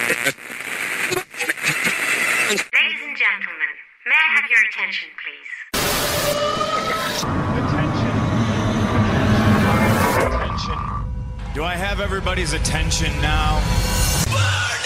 Ladies and gentlemen, may I have your attention, please? Attention. Do I have everybody's attention now? Burn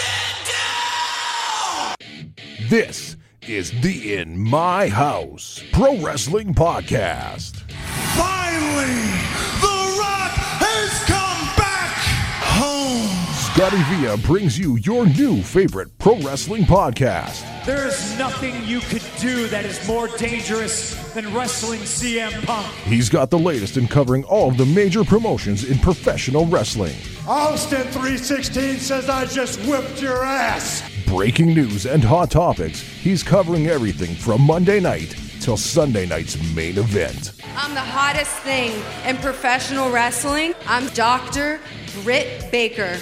it down! This is the In My House Pro Wrestling Podcast. Finally, The Rock has come back home. Scotty Villa brings you your new favorite pro wrestling podcast. There is nothing you could do that is more dangerous than wrestling CM Punk. He's got the latest in covering all of the major promotions in professional wrestling. Austin 316 says I just whipped your ass. Breaking news and hot topics, he's covering everything from Monday night till Sunday night's main event. I'm the hottest thing in professional wrestling. I'm Dr. Britt Baker.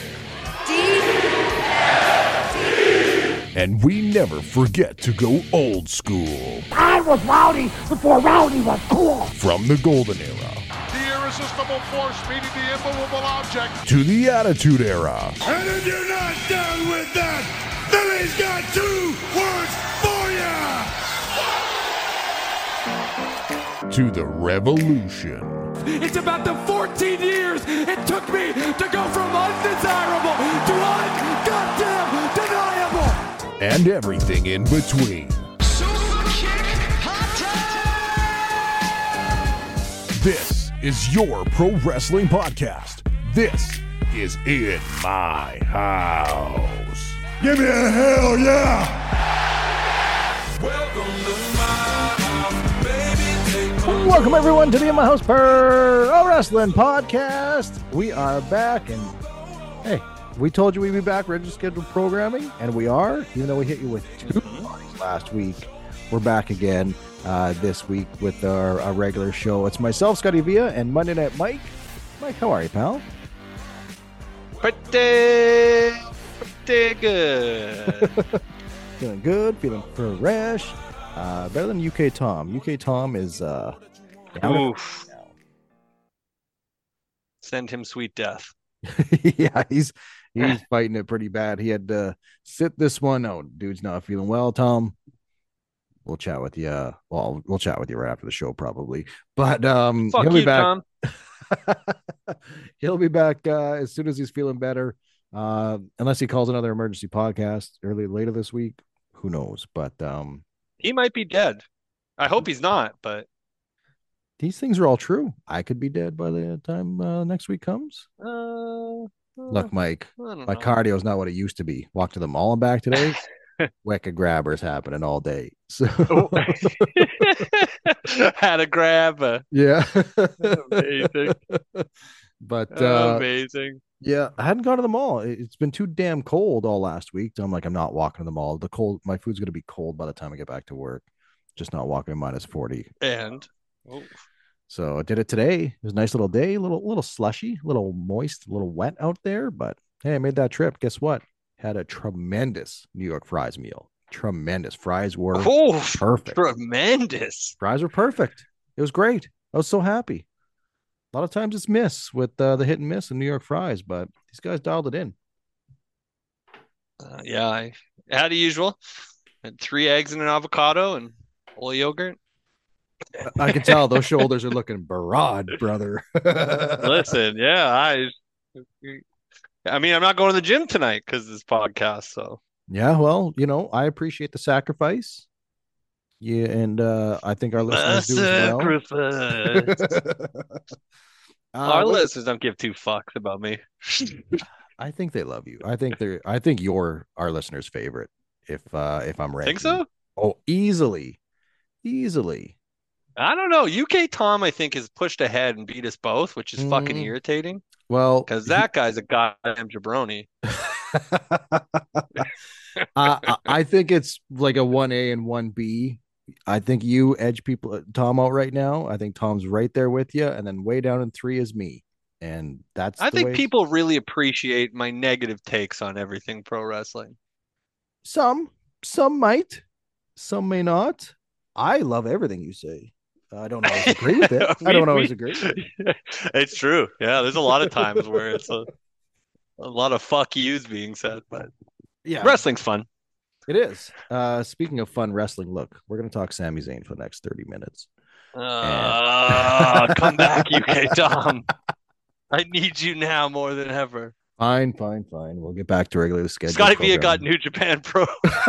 And we never forget to go old school. I was rowdy before rowdy was cool. From the golden era. The irresistible force meeting the immovable object. To the attitude era. And if you're not down with that, Billy's got 2 words for you. To the revolution. It's about the 14 years it took me to go from undesirable to un-goddamn deniable. And everything in between. Super kick, hot tag. This is your pro wrestling podcast. This is In My House. Give me a hell yeah. Welcome to my house, baby. Welcome everyone to the In My House Pro Wrestling Podcast. We are back, and hey, we told you we'd be back, regular scheduled programming, and we are. Even though we hit you with 2 parties last week, we're back again this week with our regular show. It's myself, Scotty Villa, and Monday Night Mike. Mike, how are you, pal? Pretty good. Feeling good, feeling fresh. Better than UK Tom. UK Tom is down Oof. Now. Send him sweet death. Yeah, he's fighting it pretty bad. He had to sit this one out. Dude's not feeling well, Tom. We'll chat with you. Well, we'll chat with you right after the show, probably. But Fuck he'll be you, back. Tom. He'll be back as soon as he's feeling better. Unless he calls another emergency podcast later this week. Who knows? But he might be dead. I hope he's not, but these things are all true. I could be dead by the time next week comes. Look, Mike, my cardio is not what it used to be. Walk to the mall and back today. Wicked grabbers happening all day. So had a grab. Yeah. Amazing. But amazing. Yeah, I hadn't gone to the mall. It's been too damn cold all last week. So I'm like, I'm not walking to the mall. My food's gonna be cold by the time I get back to work. Just not walking in -40. And so I did it today. It was a nice little day, little slushy, little moist, little wet out there. But hey, I made that trip. Guess what? Had a tremendous New York fries meal. Tremendous. Fries were perfect. Tremendous. Fries were perfect. It was great. I was so happy. A lot of times it's miss with the hit and miss in New York fries, but these guys dialed it in. Yeah, I had the usual. Had 3 eggs and an avocado and a little yogurt. I can tell those shoulders are looking broad, brother. Listen, yeah, I mean, I'm not going to the gym tonight because of this podcast. So yeah, well, I appreciate the sacrifice. Yeah, and I think our listeners do as well. Our listeners don't give 2 fucks about me. I think they love you. I think you're our listeners' favorite. If I'm right. Think so? Oh, easily. I don't know. UK Tom, I think, has pushed ahead and beat us both, which is fucking irritating. Well, because that guy's a goddamn jabroni. I think it's like a 1A and 1B. I think you edge Tom out right now. I think Tom's right there with you, and then way down in 3 is me. And I think people really appreciate my negative takes on everything pro wrestling. Some might, some may not. I love everything you say. I don't always agree with it. I don't always agree with it. It's true. Yeah, there's a lot of times where it's a lot of fuck yous being said, but Yeah, Wrestling's fun. it is. Speaking of fun wrestling, look, we're going to talk Sami Zayn for the next 30 minutes. Come back, UK Tom. I need you now more than ever. Fine. We'll get back to regularly scheduled. Scotty Via got New Japan Pro.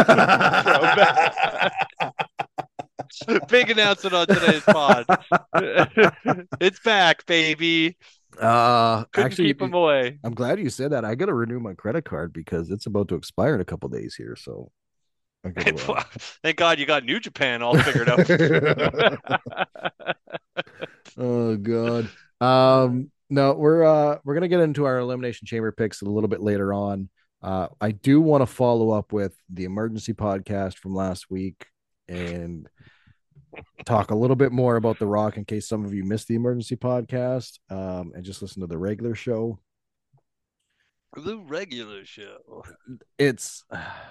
Big announcement on today's pod. It's back, baby. Couldn't Actually, keep him away. I'm glad you said that. I got to renew my credit card because it's about to expire in a couple days here. So, thank God you got New Japan all figured out. Oh God. No, we're gonna get into our Elimination Chamber picks a little bit later on. I do want to follow up with the emergency podcast from last week and talk a little bit more about The Rock in case some of you missed the emergency podcast and just listen to the regular show. The regular show. It's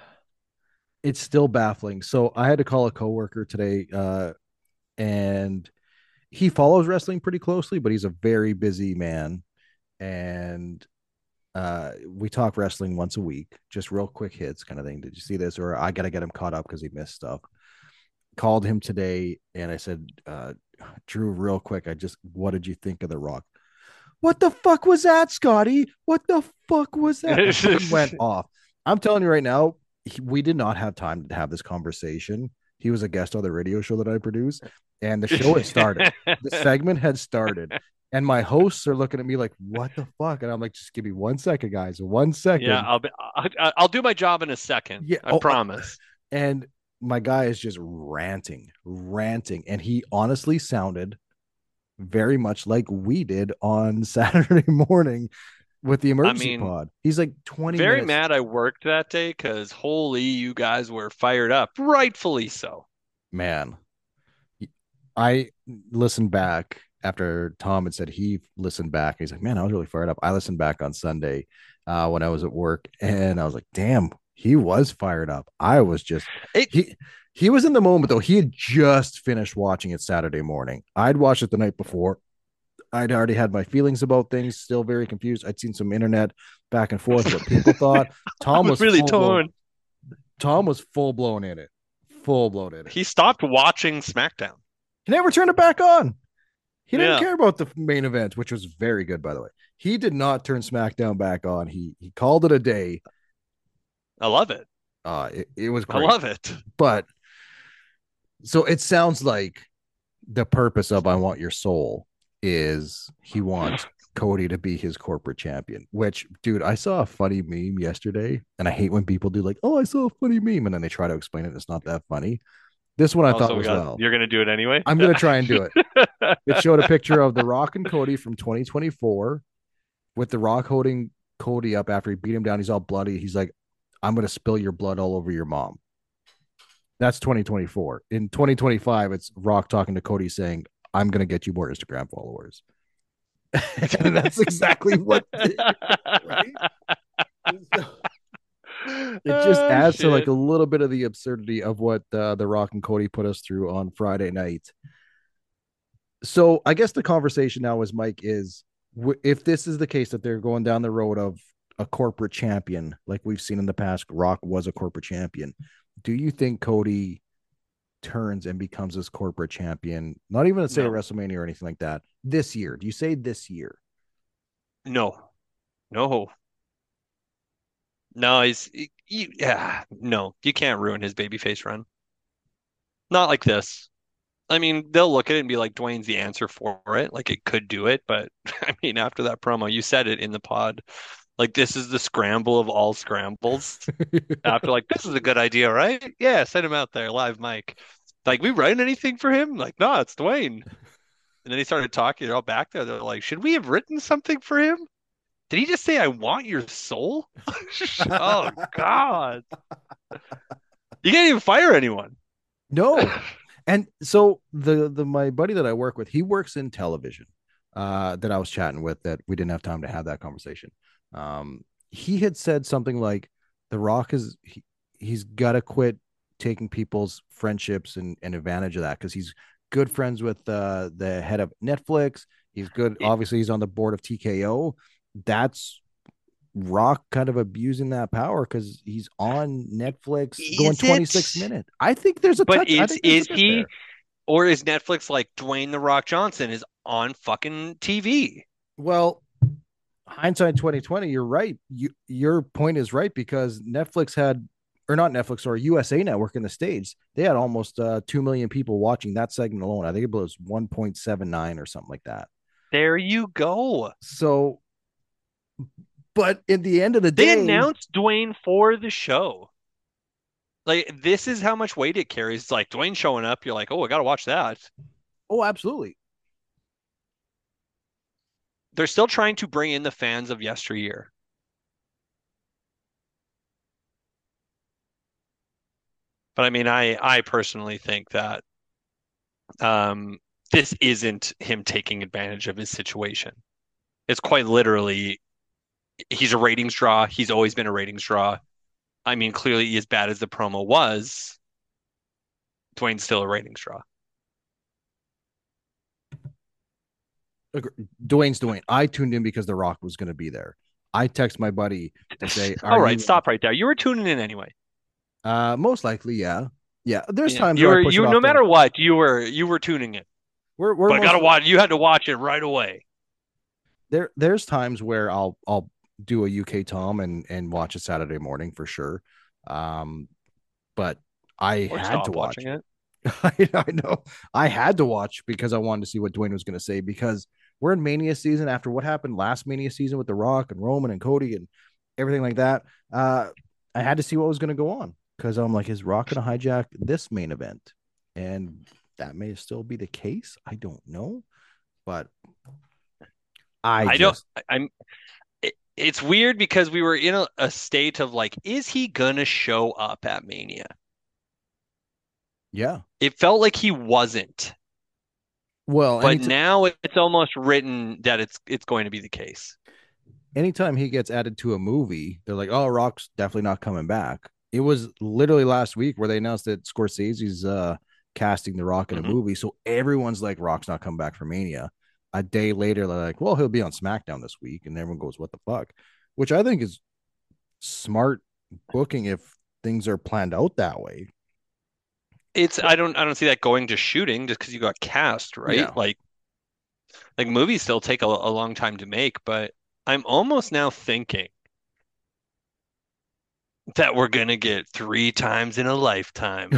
still baffling. So I had to call a coworker today, and he follows wrestling pretty closely, but he's a very busy man. And we talk wrestling once a week, just real quick hits kind of thing. Did you see this? Or I got to get him caught up because he missed stuff. Called him today and I said, Drew, real quick, what did you think of The Rock? What the fuck was that, Scotty? What the fuck was that? He went off. I'm telling you right now, we did not have time to have this conversation. He was a guest on the radio show that I produce, and the show had started. The segment had started, and my hosts are looking at me like, "What the fuck?" And I'm like, "Just give me 1 second, guys. 1 second." Yeah, I'll do my job in a second. Yeah, I promise. And my guy is just ranting, and he honestly sounded very much like we did on Saturday morning with the emergency pod. He's like 20 very minutes. Mad I worked that day because holy, you guys were fired up, rightfully so. Man, I listened back after Tom had said he listened back. He's like, man, I was really fired up. I listened back on Sunday when I was at work, and I was like, damn, he was fired up. I was just he was in the moment though. He had just finished watching it Saturday morning. I'd watched it the night before. I'd already had my feelings about things, still very confused. I'd seen some internet back and forth what people thought. Tom was really torn. Tom was full blown in it. He stopped watching SmackDown. He never turned it back on. He didn't care about the main event, which was very good, by the way. He did not turn SmackDown back on. He called it a day. I love it. It was great. I love it. But so it sounds like the purpose of I Want Your Soul is he wants Cody to be his corporate champion, which, dude, I saw a funny meme yesterday, and I hate when people do like, oh, I saw a funny meme, and then they try to explain it. It's not that funny. This one I thought was You're going to do it anyway? I'm going to try and do it. It showed a picture of The Rock and Cody from 2024 with The Rock holding Cody up after he beat him down. He's all bloody. He's like, I'm going to spill your blood all over your mom. That's 2024. In 2025, it's Rock talking to Cody saying, I'm going to get you more Instagram followers. And that's exactly what right? It just adds to like a little bit of the absurdity of what the Rock and Cody put us through on Friday night. So I guess the conversation now is, Mike, is if this is the case that they're going down the road of a corporate champion, like we've seen in the past, Rock was a corporate champion. Do you think Cody turns and becomes this corporate champion? Not even at say WrestleMania or anything like that. This year. Do you say this year? No, no, you can't ruin his babyface run. Not like this. I mean, they'll look at it and be like, Dwayne's the answer for it. Like, it could do it. But, I mean, after that promo, you said it in the pod. Like, this is the scramble of all scrambles. After, like, this is a good idea, right? Yeah, send him out there, live mic. Like, we writing anything for him? Like, no, it's Dwayne. And then he started talking. They're all back there. They're like, should we have written something for him? Did he just say, I want your soul? Oh, God. You can't even fire anyone. No. And so my buddy that I work with, he works in television that I was chatting with that we didn't have time to have that conversation. He had said something like The Rock he's got to quit taking people's friendships and advantage of that because he's good friends with the head of Netflix. He's good. Obviously, he's on the board of TKO. That's Rock kind of abusing that power because he's on Netflix going Is 26 it? minutes. I think there's a But touch. I think there's is a bit he, there. or is Netflix like Dwayne the Rock Johnson is on fucking TV? Well, hindsight 2020, you're right. Your point is right because Netflix had, or not Netflix, or USA Network in the States, they had almost 2 million people watching that segment alone. I think it was 1.79 or something like that. There you go. So, but at the end of the They day, announced Dwayne for the show. Like, this is how much weight it carries. It's like Dwayne showing up. You're like, oh, I got to watch that. oh, absolutely. They're still trying to bring in the fans of yesteryear. But I mean, I personally think that this isn't him taking advantage of his situation. It's quite literally, he's a ratings draw. He's always been a ratings draw. I mean, clearly, as bad as the promo was, Dwayne's still a ratings draw. Dwayne's Dwayne. I tuned in because The Rock was going to be there. I text my buddy and say, All right, stop right there. You were tuning in anyway. Most likely, yeah. Yeah, there's Yeah, times you where were I push you it off no to- matter what, you were tuning in. We're But I gotta mostly- watch. You had to watch it right away. there's times where I'll do a UK Tom and watch a Saturday morning for sure. But I Or had stop to watch watching it. I know I had to watch because I wanted to see what Dwayne was going to say because we're in Mania season after what happened last Mania season with The Rock and Roman and Cody and everything like that. I had to see what was going to go on because I'm like, is Rock going to hijack this main event? And that may still be the case. I don't know, but it's weird because we were in a state of like, is he gonna show up at Mania? Yeah. It felt like he wasn't. Well, but now it's almost written that it's going to be the case. Anytime he gets added to a movie, they're like, oh, Rock's definitely not coming back. It was literally last week where they announced that Scorsese's casting The Rock in a movie. So everyone's like, Rock's not coming back for Mania. A day later, they're like, well, he'll be on SmackDown this week. And everyone goes, what the fuck? Which I think is smart booking if things are planned out that way. I don't see that going to shooting just because you got cast, right? Yeah. Like movies still take a long time to make, but I'm almost now thinking that we're gonna get 3 times in a lifetime.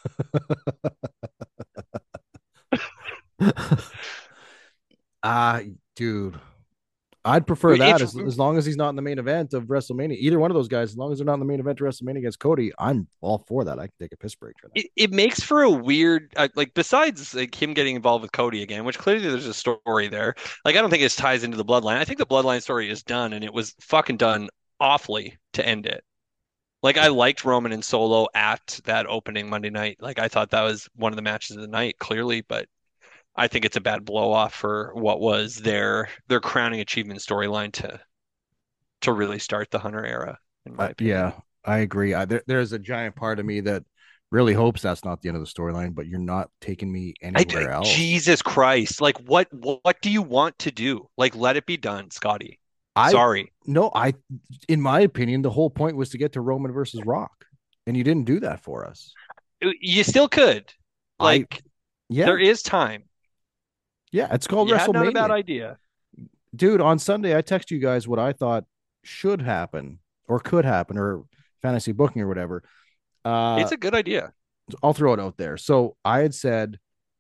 Dude, I'd prefer that as long as he's not in the main event of WrestleMania. Either one of those guys, as long as they're not in the main event of WrestleMania against Cody, I'm all for that. I can take a piss break for that. It makes for a weird, like, besides like him getting involved with Cody again, which clearly there's a story there. Like, I don't think it ties into the bloodline. I think the bloodline story is done, and it was fucking done awfully to end it. Like, I liked Roman and Solo at that opening Monday night. Like, I thought that was one of the matches of the night, clearly, but I think it's a bad blow off for what was their crowning achievement storyline to really start the Hunter era. In my opinion. Yeah, I agree. There's a giant part of me that really hopes that's not the end of the storyline, but you're not taking me anywhere else. Jesus Christ! Like, what do you want to do? Like, let it be done, Scotty. Sorry. No, in my opinion, the whole point was to get to Roman versus Rock, and you didn't do that for us. You still could. Like, yeah, there is time. Yeah, it's called You WrestleMania. had not a bad idea. Dude, on Sunday, I texted you guys what I thought should happen or could happen or fantasy booking or whatever. It's a good idea. I'll throw it out there. So I had said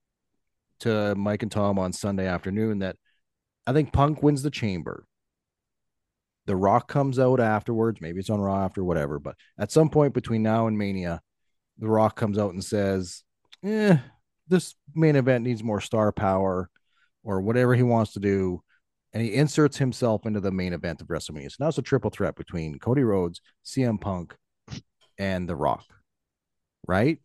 to Mike and Tom on Sunday afternoon that I think Punk wins the Chamber. The Rock comes out afterwards. Maybe it's on Raw after, whatever. But at some point between now and Mania, The Rock comes out and says, this main event needs more star power or whatever he wants to do. And he inserts himself into the main event of WrestleMania. So now it's a triple threat between Cody Rhodes, CM Punk, and The Rock. Right?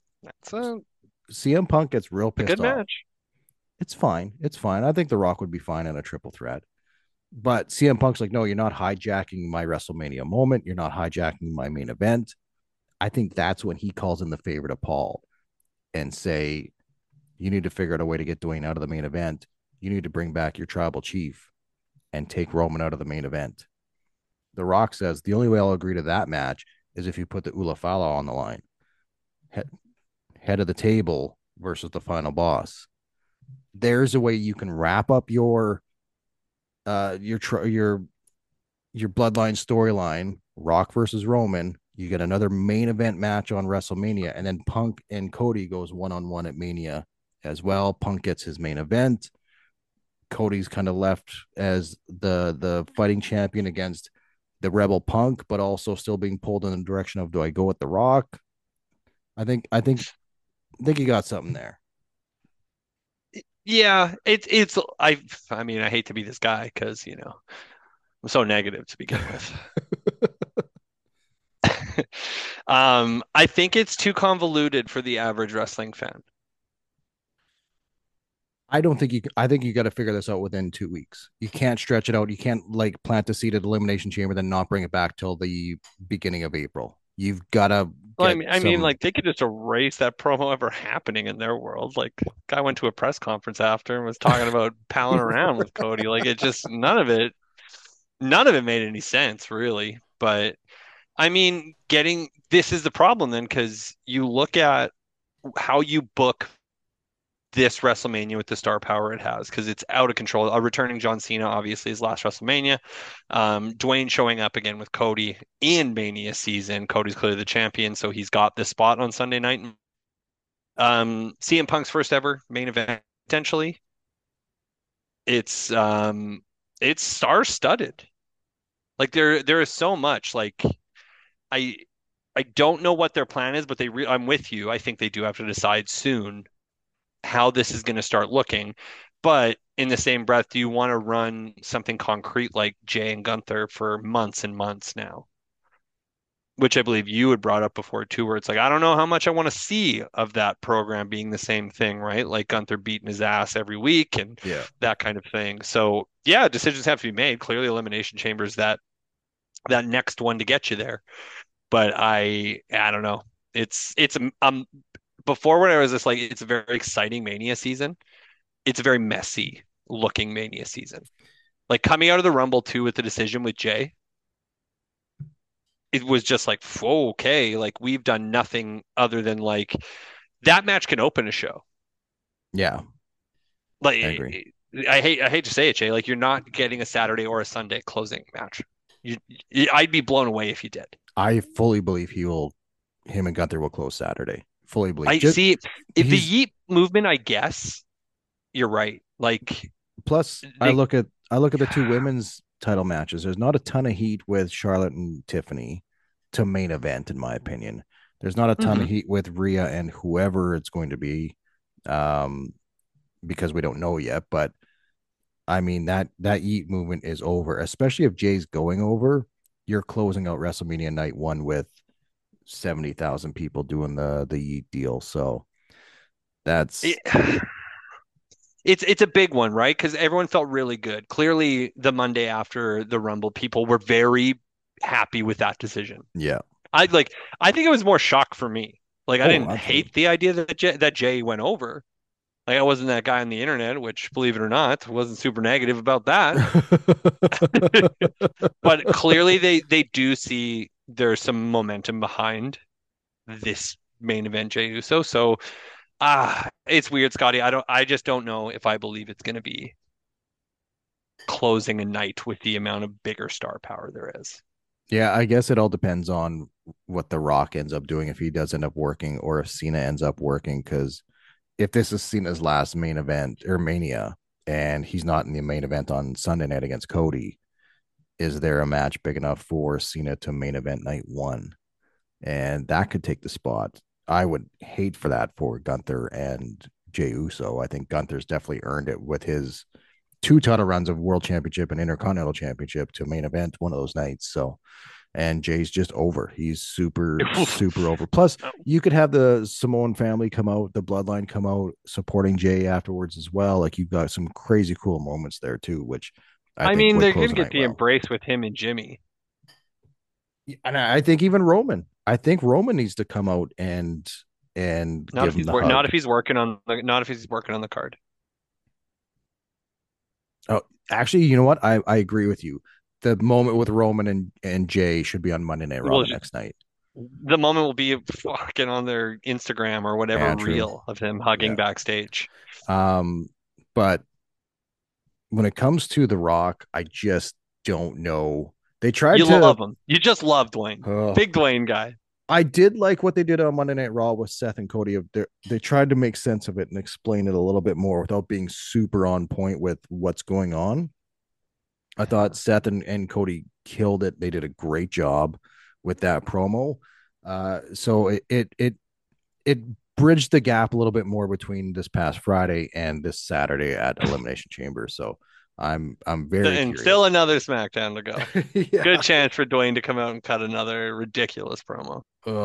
CM Punk gets real pissed off. Good match. It's fine. It's fine. I think The Rock would be fine in a triple threat. But CM Punk's like, no, you're not hijacking my WrestleMania moment. You're not hijacking my main event. I think that's when he calls in the favor to Paul and say, you need to figure out a way to get Dwayne out of the main event. You need to bring back your tribal chief and take Roman out of the main event. The Rock says the only way I'll agree to that match is if you put the Ulafala on the line, head of the table versus the final boss. There's a way you can wrap up your bloodline storyline, Rock versus Roman. You get another main event match on WrestleMania, and then Punk and Cody goes one-on-one at Mania as well. Punk gets his main event. Cody's kind of left as the fighting champion against the Rebel Punk, but also still being pulled in the direction of, do I go with The Rock? I think you got something there. Yeah, I mean, I hate to be this guy because, I'm so negative to begin with. I think it's too convoluted for the average wrestling fan. I think you got to figure this out within 2 weeks. You can't stretch it out. You can't plant the seed at Elimination Chamber, then not bring it back till the beginning of April. You've got to. Well, I mean, they could just erase that promo ever happening in their world. Like, guy went to a press conference after and was talking about palling around with Cody. Like, it just none of it made any sense, really. But I mean, this is the problem then, because you look at how you book this WrestleMania with the star power it has, because it's out of control. Returning John Cena, obviously, his last WrestleMania. Dwayne showing up again with Cody in Mania season. Cody's clearly the champion, so he's got this spot on Sunday night. CM Punk's first ever main event, potentially. It's star-studded. Like, there is so much. Like, I don't know what their plan is, but I'm with you. I think they do have to decide soon how this is going to start looking. But in the same breath, do you want to run something concrete like Jay and Gunther for months and months now? Which I believe you had brought up before too, where it's like, I don't know how much I want to see of that program being the same thing, right? Like Gunther beating his ass every week and that kind of thing. So yeah, decisions have to be made. Clearly Elimination Chamber is that next one to get you there. But I don't know. It's before, when I was just like, it's a very exciting Mania season. It's a very messy looking Mania season. Like, coming out of the Rumble 2 with the decision with Jay, it was just like, whoa, okay, like, we've done nothing other than, like, that match can open a show. Yeah. Like, I agree. I hate to say it, Jay, like, you're not getting a Saturday or a Sunday closing match. I'd be blown away if you did. I fully believe him and Gunther will close Saturday. Fully believe. I see. If the Yeet movement, I guess you're right. Like, plus, I look at the two women's title matches. There's not a ton of heat with Charlotte and Tiffany to main event, in my opinion. There's not a ton of heat with Rhea and whoever it's going to be, because we don't know yet. But I mean, that Yeet movement is over, especially if Jay's going over. You're closing out WrestleMania night 1 with 70,000 people doing the Yeet deal. So that's it's a big one, right? Because everyone felt really good. Clearly, the Monday after the Rumble, people were very happy with that decision. Yeah, I think it was more shock for me. Like, I didn't hate the idea that Jay went over. Like, I wasn't that guy on the internet, which, believe it or not, wasn't super negative about that. But clearly, they do see there's some momentum behind this main event, Jey Uso. So, it's weird, Scotty. I just don't know if I believe it's going to be closing a night with the amount of bigger star power there is. Yeah, I guess it all depends on what The Rock ends up doing, if he does end up working, or if Cena ends up working, because if this is Cena's last main event or Mania and he's not in the main event on Sunday night against Cody, is there a match big enough for Cena to main event night 1? And that could take the spot. I would hate for that for Gunther and Jey Uso. I think Gunther's definitely earned it with his 2 title runs of World Championship and Intercontinental Championship to main event one of those nights. So, and Jay's just over. He's super over. Plus, you could have the Samoan family come out, the Bloodline come out supporting Jay afterwards as well. Like, you've got some crazy cool moments there too, which I mean, they're going to get the embrace with him and Jimmy. And I think even Roman. I think Roman needs to come out and not if he's working on the card. Oh, actually, you know what? I agree with you. the moment with Roman and Jay should be on Monday Night Raw Well, the next night. the moment will be fucking on their Instagram or whatever Yeah, true. reel of him hugging backstage. But when it comes to The Rock, I just don't know. They tried You to love him. You just love Dwayne. Ugh. Big Dwayne guy. I did like what they did on Monday Night Raw with Seth and Cody. They tried to make sense of it and explain it a little bit more without being super on point with what's going on. I thought Seth and Cody killed it. They did a great job with that promo. So it bridged the gap a little bit more between this past Friday and this Saturday at Elimination Chamber. So I'm very And curious. still another SmackDown to go. Yeah. Good chance for Dwayne to come out and cut another ridiculous promo.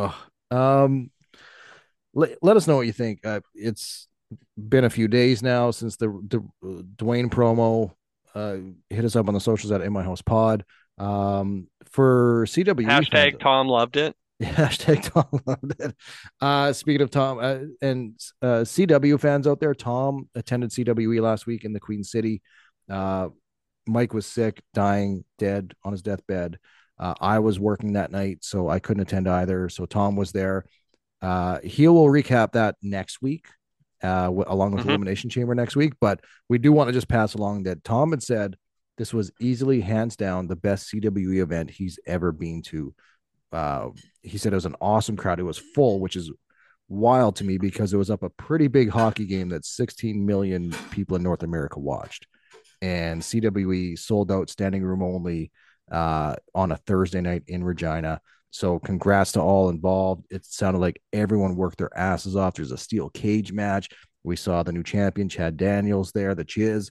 Let us know what you think. It's been a few days now since the Dwayne promo. Hit us up on the socials at In My House Pod. For CW Hashtag Tom loved it. Hashtag Tom loved it. Speaking of Tom and CW fans out there, Tom attended CWE last week in the Queen City. Mike was sick, dying, dead on his deathbed. I was working that night, so I couldn't attend either. So Tom was there. He will recap that next week, along with Elimination Chamber next week. But we do want to just pass along that Tom had said this was easily, hands down, the best CWE event he's ever been to. He said it was an awesome crowd. It was full, which is wild to me because it was up a pretty big hockey game that 16 million people in North America watched. And CWE sold out, standing room only, on a Thursday night in Regina. So congrats to all involved. It sounded like everyone worked their asses off. There's a steel cage match. We saw the new champion, Chad Daniels, there. The Chiz.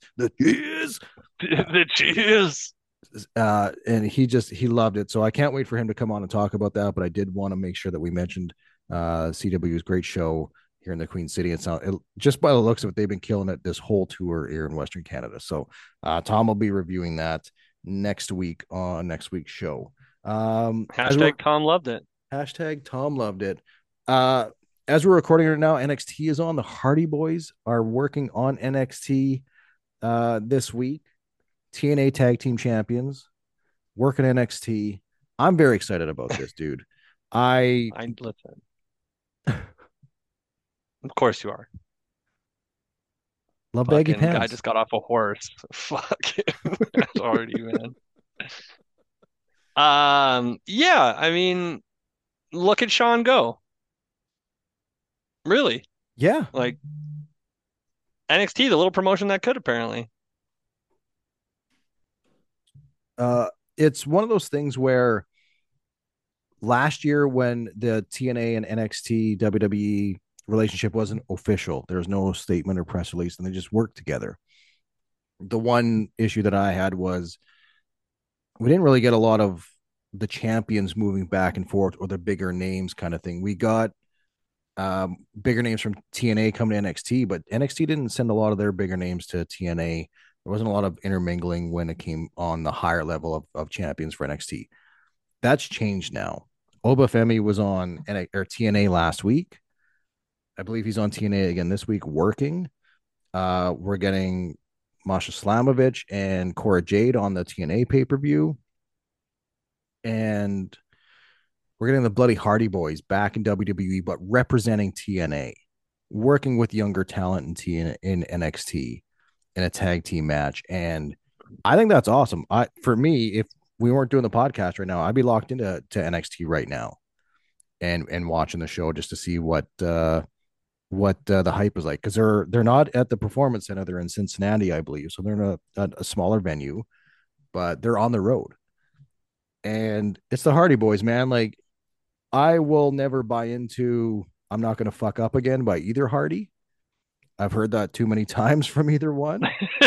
And he loved it. So I can't wait for him to come on and talk about that. But I did want to make sure that we mentioned CW's great show here in the Queen City. Just by the looks of it, they've been killing it this whole tour here in Western Canada. So Tom will be reviewing that next week on next week's show. Hashtag Tom loved it. Hashtag Tom loved it. As we're recording right now, NXT is on. The Hardy Boys are working on NXT this week. TNA Tag Team Champions working NXT. I'm very excited about this, dude. I listen. Of course you are. Love baggy pants. Guy just got off a horse. Fuck him. That's already, man. Yeah, I mean, look at Sean go. Really? Yeah. Like NXT, the little promotion that could, apparently. It's one of those things where last year when the TNA and NXT WWE relationship wasn't official, there was no statement or press release, and they just worked together. The one issue that I had was we didn't really get a lot of the champions moving back and forth or the bigger names kind of thing. We got bigger names from TNA coming to NXT, but NXT didn't send a lot of their bigger names to TNA. There wasn't a lot of intermingling when it came on the higher level of champions for NXT. That's changed now. Oba Femi was on TNA last week. I believe he's on TNA again this week working. We're getting Masha Slamovich and Cora Jade on the TNA pay-per-view. And we're getting the Bloody Hardy Boys back in WWE, but representing TNA, working with younger talent in NXT in a tag team match. And I think that's awesome. For me, if we weren't doing the podcast right now, I'd be locked into NXT right now and watching the show just to see what the hype is like, because they're not at the Performance Center. They're in Cincinnati, I believe. So they're in a smaller venue, but they're on the road. And it's the Hardy Boys, man. Like, I will never buy into I'm not going to fuck up again by either Hardy. I've heard that too many times from either one.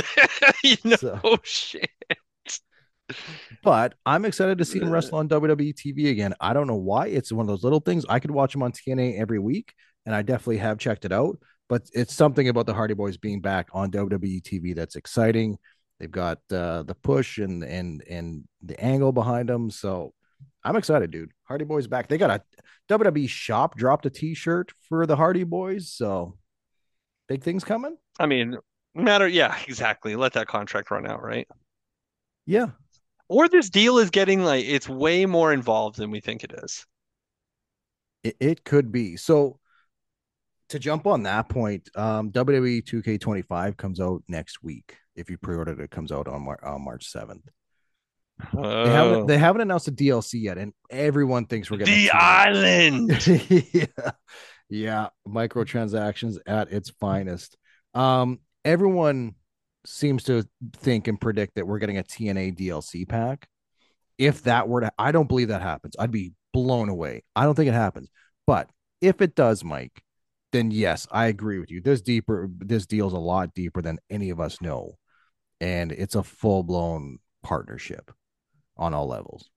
Shit. But I'm excited to see him wrestle on WWE TV again. I don't know why. It's one of those little things. I could watch him on TNA every week, and I definitely have checked it out. But it's something about the Hardy Boys being back on WWE TV that's exciting. They've got the push and the angle behind them. So I'm excited, dude. Hardy Boys back. They got a WWE shop dropped a t-shirt for the Hardy Boys. So big things coming. I mean, yeah, exactly. Let that contract run out, right? Yeah. Or this deal is getting like it's way more involved than we think it is. It could be. So to jump on that point, WWE 2K25 comes out next week. If you pre-ordered it, comes out on March 7th. They haven't announced a DLC yet, and everyone thinks we're getting the island. Yeah, microtransactions at its finest. Everyone seems to think and predict that we're getting a TNA DLC pack. If that were to, I don't believe that happens. I'd be blown away. I don't think it happens. But if it does, Mike, then yes, I agree with you. This deal's a lot deeper than any of us know. And it's a full-blown partnership on all levels.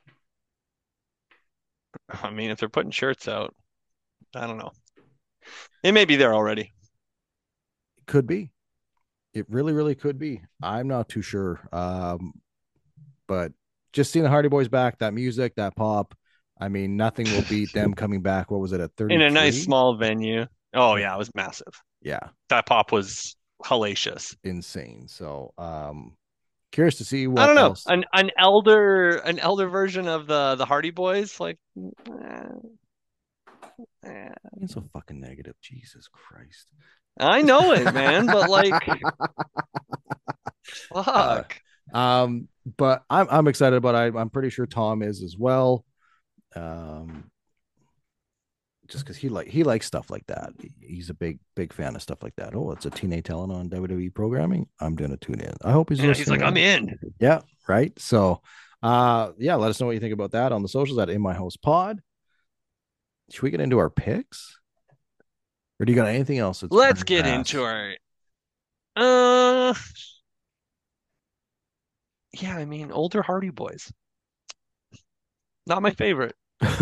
I mean, if they're putting shirts out, I don't know. It may be there already. It could be. It really, really could be. I'm not too sure. But just seeing the Hardy Boys back, that music, that pop, I mean, nothing will beat them coming back. What was it, at 33? In a nice small venue. Oh, yeah, it was massive. Yeah. That pop was hellacious. Insane. So, curious to see what I don't know. else. An elder version of the Hardy Boys, like It's so fucking negative. Jesus Christ. I know it, man, but like fuck. But I'm excited about it. I'm pretty sure Tom is as well. Just because he likes stuff like that. He's a big fan of stuff like that. Oh, it's a TNA talent on WWE programming. I'm gonna tune in. I hope he's listening. He's like, I'm in. Yeah, right. So yeah, let us know what you think about that on the socials at In My House Pod. Should we get into our picks? Or do you got anything else? Let's get into our yeah, I mean, older Hardy Boys. Not my favorite.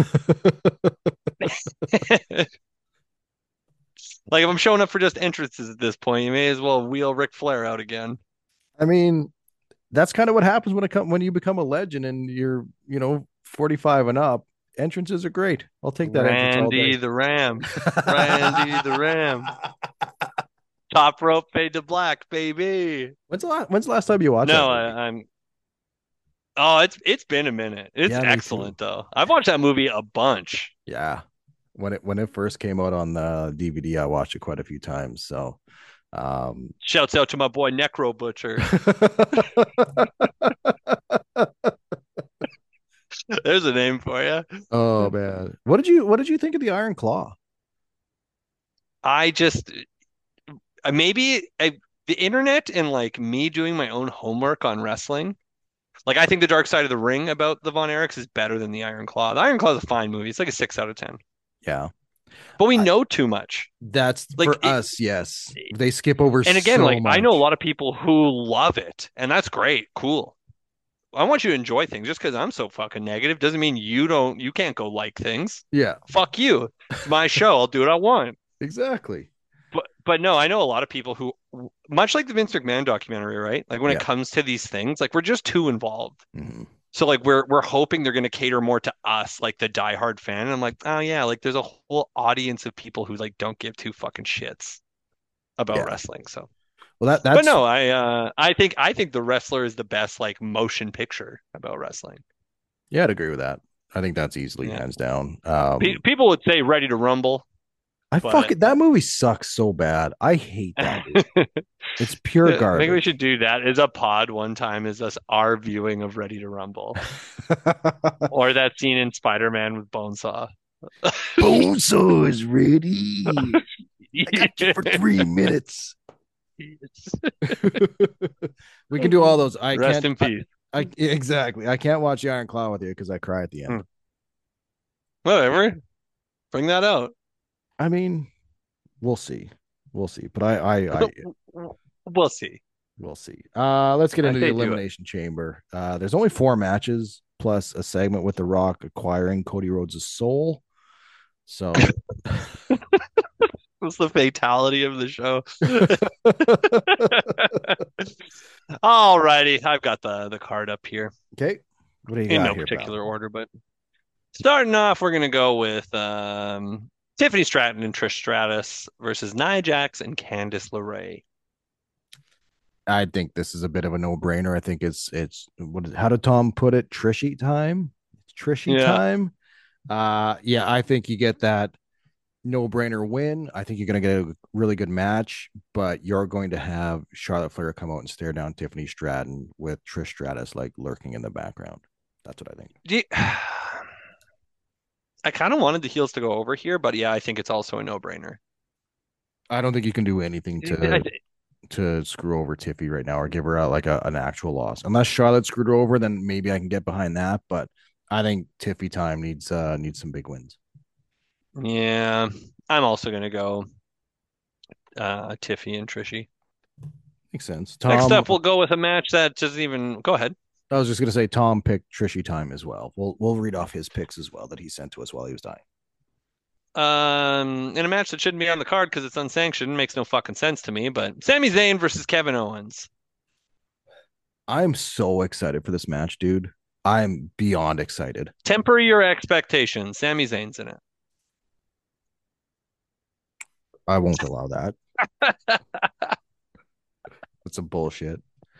Like, if I'm showing up for just entrances at this point, you may as well wheel Ric Flair out again. I mean, that's kind of what happens when you become a legend and you're 45 and up. Entrances are great. I'll take that. Randy the Ram. Randy the Ram. Top rope fade to black, baby. When's the last time you watched that movie? Oh, it's been a minute. It's excellent though. I've watched that movie a bunch. Yeah. When it first came out on the DVD, I watched it quite a few times. So shouts out to my boy Necro Butcher. There's a name for you. Oh man. What did you think of the Iron Claw? The internet and like me doing my own homework on wrestling. Like, I think the Dark Side of the Ring about the Von Erichs is better than the Iron Claw. The Iron Claw is a fine movie. It's like a 6 out of 10. Yeah. But we know too much. That's like for us, yes. They skip over and again, so like much. I know a lot of people who love it, and that's great. Cool. I want you to enjoy things. Just because I'm so fucking negative doesn't mean you can't go like things. Yeah. Fuck you. It's my show. I'll do what I want. Exactly. But no, I know a lot of people who, much like the Vince McMahon documentary, right? Like when it comes to these things, like we're just too involved. Mm-hmm. So like we're hoping they're going to cater more to us, like the diehard fan. And I'm like, oh yeah, like there's a whole audience of people who like don't give two fucking shits about wrestling. So, well, that's. But no, I think The Wrestler is the best like motion picture about wrestling. Yeah, I'd agree with that. I think that's easily hands down. People would say Ready to Rumble. That movie sucks so bad. I hate that movie. It's pure garbage. Maybe we should do that as a pod one time, is us our viewing of Ready to Rumble. Or that scene in Spider-Man with Bonesaw. Bonesaw is ready. I got you for 3 minutes. We can do all those. Rest in peace. Exactly. I can't watch the Iron Claw with you because I cry at the end. Whatever. Bring that out. I mean, we'll see. But we'll see. We'll see. Let's get into the Elimination Chamber. There's only 4 matches plus a segment with The Rock acquiring Cody Rhodes' soul. So what's the fatality of the show? All righty. I've got the card up here. Okay. What do you got in no particular order, but starting off, we're gonna go with Tiffany Stratton and Trish Stratus versus Nia Jax and Candice LeRae. I think this is a bit of a no-brainer. I think how did Tom put it? Trishy time. It's Trishy Yeah. time. Yeah, I think you get that no-brainer win. I think you're going to get a really good match, but you're going to have Charlotte Flair come out and stare down Tiffany Stratton with Trish Stratus like lurking in the background. That's what I think. I kind of wanted the heels to go over here, but yeah, I think it's also a no-brainer. I don't think you can do anything to screw over Tiffy right now or give her an actual loss. Unless Charlotte screwed her over, then maybe I can get behind that. But I think Tiffy time needs some big wins. Yeah, I'm also gonna go Tiffy and Trishy. Makes sense. Next up, we'll go with a match that doesn't even go ahead. I was just gonna say Tom picked Trishy time as well. We'll read off his picks as well that he sent to us while he was dying. In a match that shouldn't be on the card because it's unsanctioned, makes no fucking sense to me. But Sami Zayn versus Kevin Owens. I'm so excited for this match, dude. I'm beyond excited. Temper your expectations. Sami Zayn's in it. I won't allow that. That's a bullshit.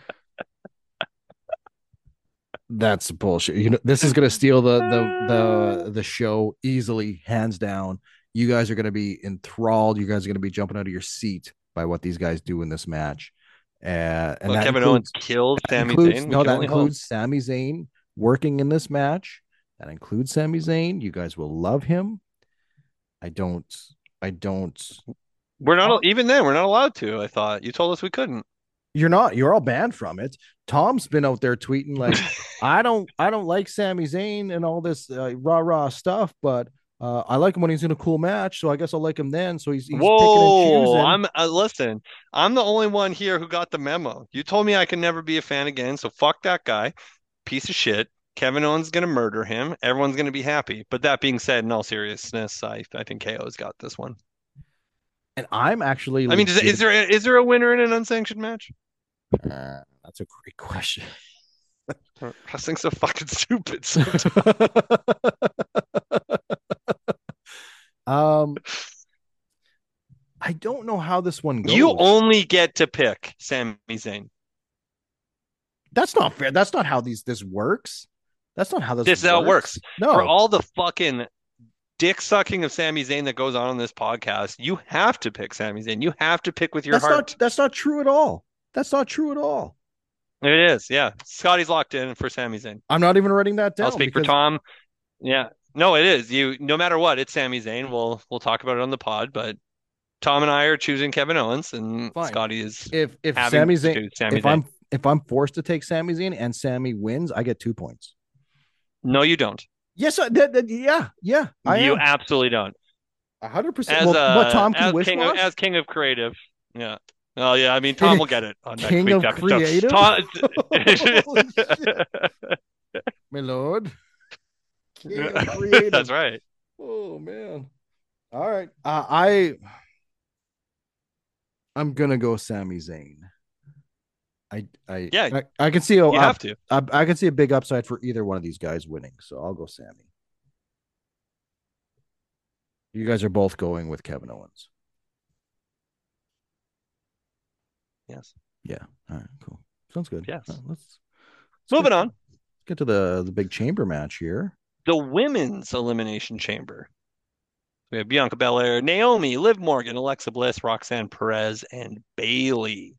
That's bullshit. You know, this is gonna steal the show easily, hands down. You guys are gonna be enthralled. You guys are gonna be jumping out of your seat by what these guys do in this match. And Kevin Owens kills Sami Zayn. No, that includes Sami Zayn working in this match. That includes Sami Zayn. You guys will love him. I don't. We're not even then. We're not allowed to. I thought you told us we couldn't. You're not. You're all banned from it. Tom's been out there tweeting like, I don't like Sami Zayn and all this rah stuff, but I like him when he's in a cool match, so I guess I'll like him then. So he's picking and choosing. Listen, I'm the only one here who got the memo. You told me I can never be a fan again, so fuck that guy. Piece of shit. Kevin Owens is gonna murder him. Everyone's gonna be happy. But that being said, in all seriousness, I think KO's got this one. And I'm actually. I mean, is there a winner in an unsanctioned match? That's a great question. Wrestling's so fucking stupid. I don't know how this one goes. You only get to pick Sami Zayn. That's not fair. That's not how this works. That's not how this is how it works. No. For all the fucking dick sucking of Sami Zayn that goes on this podcast, you have to pick Sami Zayn. You have to pick with your heart. That's not true at all. That's not true at all. It is, yeah. Scotty's locked in for Sami Zayn. I'm not even writing that down. I'll speak for Tom. Yeah. No, it is. No matter what, it's Sami Zayn. We'll talk about it on the pod, but Tom and I are choosing Kevin Owens, and fine. Scotty is if Sami Zayn. If I'm forced to take Sami Zayn and Sami wins, I get 2 points. No, you don't. Yes, yeah. You absolutely don't. 100%. What Tom can wish for? As king of creative. Yeah. Oh yeah, I mean Tom will get it on next king week's of creative. My lord. King of creative. That's right. Oh man. All right. I'm gonna go Sami Zayn. I can see. You have to. I can see a big upside for either one of these guys winning, so I'll go Sami. You guys are both going with Kevin Owens. Yes. Yeah. All right. Cool. Sounds good. Yes. Let's moving on. Let's get to the big chamber match here. The women's elimination chamber. We have Bianca Belair, Naomi, Liv Morgan, Alexa Bliss, Roxanne Perez, and Bayley.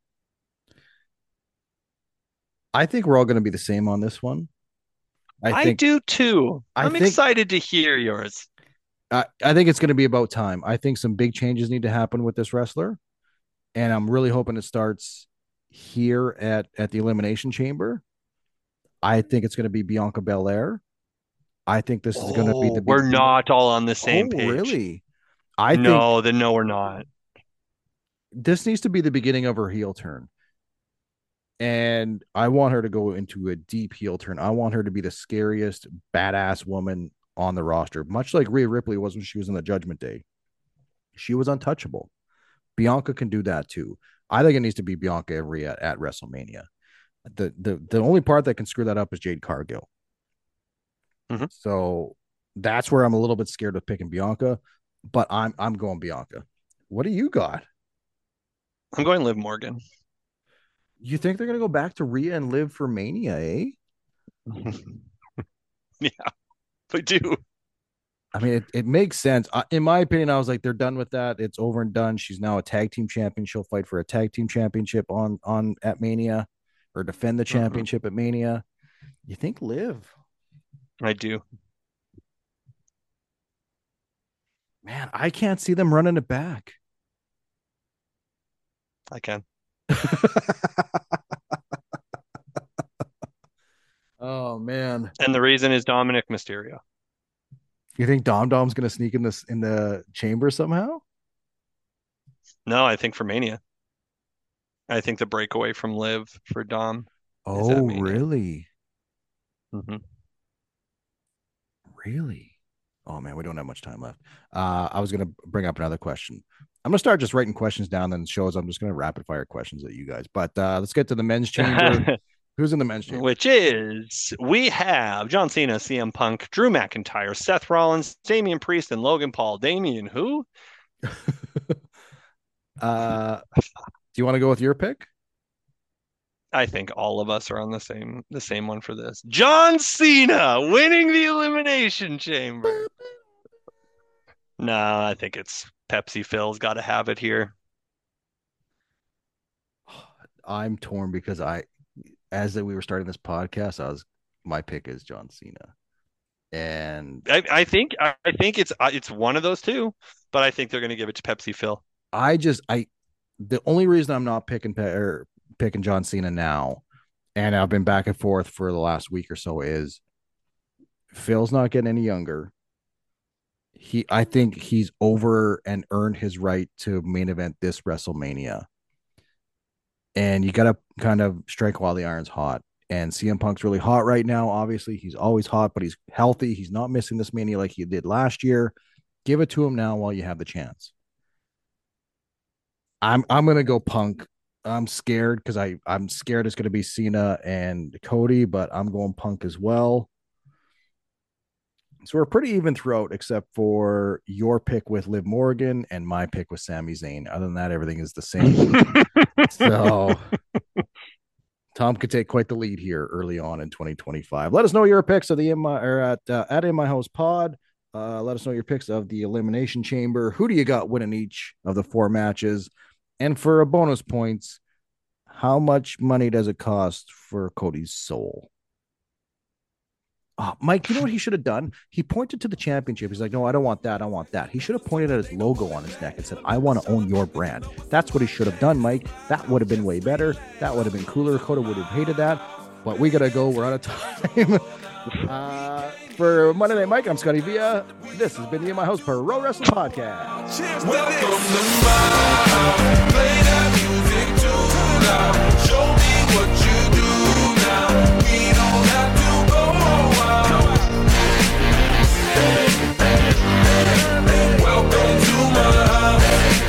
I think we're all going to be the same on this one. I do too. I'm excited to hear yours. I think it's going to be about time. I think some big changes need to happen with this wrestler. And I'm really hoping it starts here at the Elimination Chamber. I think it's going to be Bianca Belair. I think this is going to be the. We're not all on the same page. Really? No, we're not. This needs to be the beginning of her heel turn. And I want her to go into a deep heel turn. I want her to be the scariest, badass woman on the roster, much like Rhea Ripley was when she was in the Judgment Day. She was untouchable. Bianca can do that too. I think it needs to be Bianca and Rhea at WrestleMania. The only part that can screw that up is Jade Cargill. Mm-hmm. So that's where I'm a little bit scared of picking Bianca, but I'm going Bianca. What do you got? I'm going Liv Morgan. You think they're going to go back to Rhea and Liv for Mania, eh? Yeah, I do. I mean, it makes sense. In my opinion, I was like, they're done with that. It's over and done. She's now a tag team champion. She'll fight for a tag team championship at Mania, or defend the championship at Mania. You think Liv? I do. Man, I can't see them running it back. I can. Oh man! And the reason is Dominic Mysterio. You think Dom's going to sneak in the chamber somehow? No, I think for Mania. I think the breakaway from Liv for Dom. Oh, really? Mm-hmm. Really? Oh man, we don't have much time left. I was going to bring up another question. I'm going to start just writing questions down and shows. I'm just going to rapid fire questions at you guys. But let's get to the men's chamber. Who's in the men's chamber? Which is, we have John Cena, CM Punk, Drew McIntyre, Seth Rollins, Damian Priest, and Logan Paul. Damian who? Do you want to go with your pick? I think all of us are on the same one for this. John Cena winning the Elimination Chamber. No, I think it's Pepsi Phil's got to have it here. I'm torn because as we were starting this podcast, my pick is John Cena, and I think it's one of those two, but I think they're going to give it to Pepsi Phil. The only reason I'm not picking John Cena now, and I've been back and forth for the last week or so, is Phil's not getting any younger. I think he's over and earned his right to main event this WrestleMania. And you got to kind of strike while the iron's hot. And CM Punk's really hot right now. Obviously, he's always hot, but he's healthy. He's not missing this Mania like he did last year. Give it to him now while you have the chance. I'm going to go Punk. I'm scared because I'm scared it's going to be Cena and Cody, but I'm going Punk as well. So we're pretty even throughout, except for your pick with Liv Morgan and my pick with Sami Zayn. Other than that, everything is the same. So Tom could take quite the lead here early on in 2025. Let us know your picks of the at In My House Pod. Let us know your picks of the Elimination Chamber. Who do you got winning each of the 4 matches? And for a bonus points, how much money does it cost for Cody's soul? Oh, Mike, you know what he should have done? He pointed to the championship. He's like, no, I don't want that. I want that. He should have pointed at his logo on his neck and said, I want to own your brand. That's what he should have done, Mike. That would have been way better. That would have been cooler. Coda would have hated that. But we got to go. We're out of time. For Monday Night Mike, I'm Scotty Villa. This has been the In My House Pro Wrestling Podcast. Welcome to my house. Play that music too loud. Show me what you do now. We don't have to go out. Welcome to my house.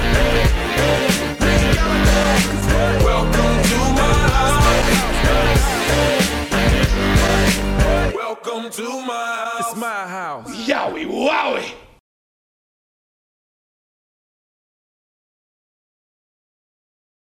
Welcome to my house. Welcome to my house. It's my house. Yowie wowie.